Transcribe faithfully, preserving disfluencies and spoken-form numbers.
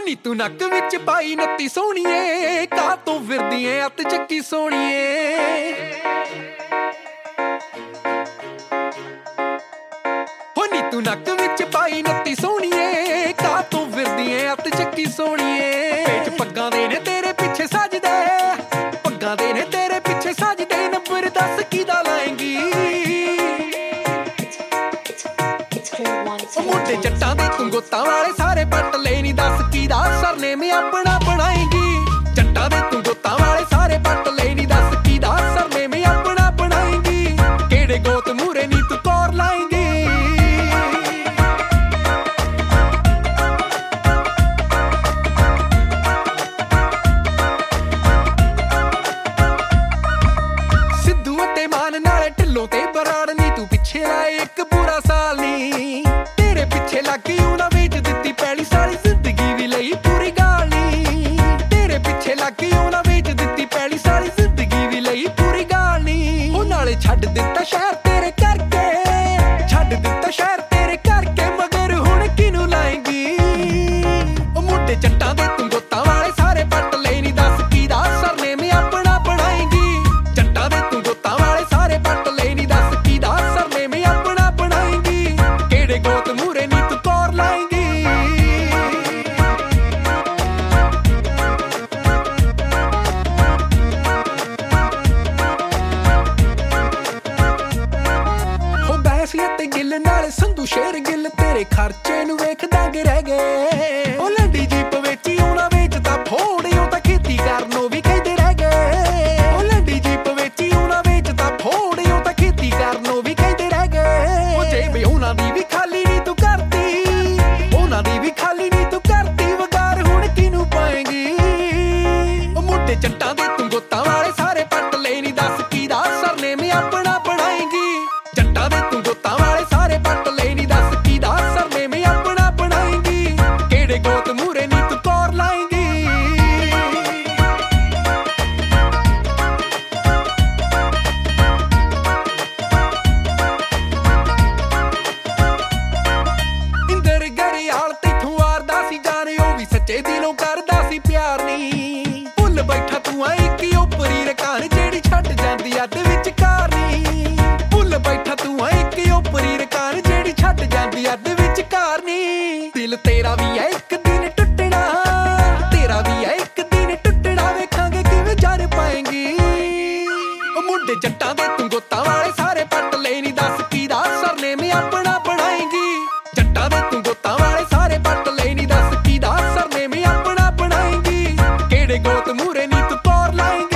ਨੀ ਤੂੰ ਨੱਕ ਵਿੱਚ ਪਾਈ ਨੱਤੀ ਸੋਹਣੀਏ, ਕਾ ਤੂੰ ਫਿਰਦੀ ਏ ਅੱਤ ਚੱਕੀ ਸੋਹਣੀਏ। ਹੋ ਨੀ ਤੂੰ ਨੱਕ ਵਿੱਚ ਪਾਈ ਨੱਤੀ ਸੋਹਣੀਏ, ਕਾ ਤੂੰ ਫਿਰਦੀ ਏ ਅੱਤ ਚੱਕੀ ਸੋਹਣੀਏ। ਪੇਚ ਪੱਗਾਂ ਦੇ ਨੇ ਤੇਰੇ ਪਿੱਛੇ ਸਜਦੇ, ਪੱਗਾਂ ਦੇ ਨੇ ਤੇਰੇ ਪਿੱਛੇ ਸਜਦੇ, ਨੰਬਰ ਦੱਸ ਕਿਹਦਾ ਲਾਏਂਗੀ। ਮੁੰਡੇ ਜੱਟਾਂ ਦੇ ਤੂੰ ਗੋਤਾਂ ਵਾਲੇ ਸਾਰੇ ਪੱਟ ਲੈ, ਨੀ ਦੱਸ ਕਿਹਦਾ ਸਰਨੇਮ ਆਪਣਾ ਬਣਾਏਂਗੀ। ਜੱਟਾਂ ਦੇ ਤੂੰ ਗੋਤਾਂ ਵਾਲੇ ਸਾਰੇ ਪੱਟ ਲੈ, ਨੀ ਦੱਸ ਕਿਹਦਾ ਸਰਨੇਮ ਆਪਣਾ ਬਣਾਏਂਗੀ। ਕਿਹੜੇ ਗੋਤ ਮੂਰੇ ਨੀ ਤੂੰ ਕੌਰ ਲਾਏਂਗੀ। ਸਿੱਧੂ ਅਤੇ ਮਾਨ ਨਾਲੇ ਢਿੱਲੋਂ ਤੇ ਬਰਾੜ ਨੀ ਤੂੰ ਪਿੱਛੇ ਲਾਏ ਇੱਕ ਪੂਰਾ ਸਾਲ ਨੀ। ਤੇਰੇ ਪਿੱਛੇ ਲੱਗੀ ਉਹਨਾਂ ਵੇਚ ਦਿੱਤੀ ਪੈਲੀ, ਸਾਰੀ ਜ਼ਿੰਦਗੀ ਵੀ ਲਈ ਪੂਰੀ ਗਾਲ ਨੀ। ਤੇਰੇ ਪਿੱਛੇ ਲੱਗੀ ਉਹਨਾਂ ਵੇਚ ਦਿੱਤੀ ਪੈਲੀ, ਸਾਰੀ ਜ਼ਿੰਦਗੀ ਵੀ ਲਈ ਪੂਰੀ ਗਾਲ ਨੀ। ਉਹ ਨਾਲੇ ਛੱਡ ਦਿੱਤਾ ਸ਼ਹਿਰ ਤੇਰੇ ਕਰਕੇ, ਛੱਡ ਦਿੱਤਾ ਸ਼ਹਿਰ ਤੇਰੇ ਕਰਕੇ, ਮਗਰ ਹੁਣ ਕਿਹਨੂੰ ਲਾਏਂਗੀ। ਉਹ ਮੁੰਡੇ ਜੱਟਾਂ ਦੇ ਤੂੰ ਗੋਤਾਂ ਵਾਲੇ ਸਾਰੇ ਪੱਟ ਲੈ, ਨੀ ਦੱਸ ਕਿਹਦਾ ਸਰਨੇਮ ਆਪਣਾ ਬਣਾਏਂਗੀ। ਜੱਟਾਂ ਦੇ ਤੂੰ ਗੋਤਾਂ ਵਾਲੇ ਸਾਰੇ ਪੱਟ ਲੈ, ਨੀ ਦੱਸ ਕਿਹਦਾ ਸਰਨੇਮ ਆਪਣਾ ਬਣਾਏਂਗੀ। ਕਿਹੜੇ ਗੋਤ ਮੂਰੇ ਨੀ ਤੂੰ ਕੌਰ ਲਾਏਂਗੀ। ਹੋ ਬੈਸੀਆ ਤੇ ਗਿੱਲ ਨਾਲ ਸੰਧੂ ਸ਼ੇਰ ਗਿੱਲ, ਤੇਰੇ ਖਰਚੇ ਨੂੰ ਵੇਖਦਾਂਗੇ ਰਹਿ ਗਏ। ਉਹ ਲੰਡੀ ਜੀਪ ਵੇਚੀ ਉਹਨਾਂ ਵੇਚਦਾ ਫੋੜ, ਉਹ ਤਾਂ ਖੇਤੀ ਕਰਨੋਂ ਵੀ ਕਹਿੰਦੇ ਰਹਿ ਗਏ। ਉਹ ਲੰਡੀ ਜੀਪ ਵੇਚੀ ਉਹਨਾਂ ਵੇਚਦਾ ਫੋੜ, ਉਹ ਤਾਂ ਖੇਤੀ ਕਰਨੋਂ ਵੀ ਕਹਿੰਦੇ ਰਹਿ ਗਏ। ਉਹ ਜੇਬ ਉਹਨਾਂ ਦੀ ਵੀ ਖਾਲੀ ਨੀ ਤੂੰ ਕਰਤੀ, ਉਹਨਾਂ ਦੀ ਵੀ ਖਾਲੀ ਨੀ ਤੂੰ ਕਰਤੀ, ਵਗਾਰ ਹੁਣ ਕਿਹਨੂੰ ਪਾਏਂਗੀ। ਉਹ ਮੁੰਡੇ ਜੱਟਾਂ ਦੇ ਤੂੰ ਗੋਤਾਂ ਵਾਲੇ ਸਾਰੇ ਪੱਟ ਲੈ, ਨੀ ਦੱਸ ਕਿਹਦਾ ਸਰਨੇਮ ਆਪਣਾ ਬਣਾਏਂਗੀ। ਜੱਟਾਂ ਦੇ ਤੂੰ ਗੋਤਾਂ ਵਾਲੇ ਸਾਰੇ ਪੱਟ ਲੈ, ਨੀ ਦੱਸ ਕਿਹਦਾ ਸਰਨੇਮ ਆਪਣਾ ਬਣਾਏਂਗੀ। ਕਿਹੜੇ ਗੋਤ ਮੂਰੇ ਨੀ ਤੂੰ ਕੌਰ ਲਾਏਂਗੀ। ਇੰਦਰ ਗਰੇਵਾਲ ਤੈਥੋਂ ਵਾਰਦਾ ਸੀ ਜਾਨ, ਉਹ ਵੀ ਸੱਚੇ ਦਿਲੋਂ ਕਰਦਾ ਸੀ ਪਿਆਰ ਨੀ। ਭੁੱਲ ਬੈਠਾ ਤੂੰ ਆ ਇੱਕ ਓਪਰੀ ਰਕਾਨ, ਜਿਹੜੀ ਛੱਡ ਜਾਂਦੀ ਅੱਧ ਵਿੱਚ ਕਾਰ ਨੀ। ਭੁੱਲ ਬੈਠਾ ਤੂੰ ਆ ਇੱਕ ਓਪਰੀ ਰਕਾਨ, ਜਿਹੜੀ ਛੱਡ ਜਾਂਦੀ ਅੱਧ ਵਿੱਚ ਕਾਰ ਨੀ। ਦਿਲ ਤੇਰਾ ਵੀ ਹੈ ਇੱਕ ਦਿਨ ਟੁੱਟਣਾ, ਤੇਰਾ ਵੀ ਹੈ ਇੱਕ ਦਿਨ ਟੁੱਟਣਾ, ਵੇਖਾਂਗੇ ਕਿਵੇਂ ਜਰ ਪਾਏਂਗੀ। ਉਹ ਮੁੰਡੇ ਜੱਟਾਂ ਦੇ ਤੂੰ ਗੋਤਾਂ ਵਾਲੇ ਸਾਰੇ ਪੱਟ ਲੈ, ਨੀ ਦੱਸ ਕਿਹਦਾ ਸਰਨੇਮ ਆਪਣਾ ਬਣਾਏਂਗੀ। ਜੱਟਾਂ ਦੇ ਤੂੰ ਗੋਤਾਂ ਵਾਲੇ ਸਾਰੇ ਪੱਟ ਲੈ, ਨੀ ਦੱਸ ਕਿਹਦਾ ਸਰਨੇਮ ਆਪਣਾ ਬਣਾਏਂਗੀ। ਕਿਹੜੇ ਗੋਤ ਮੂਰੇ ਨੀ ਤੂੰ ਕੌਰ ਲਾਏਂਗੀ।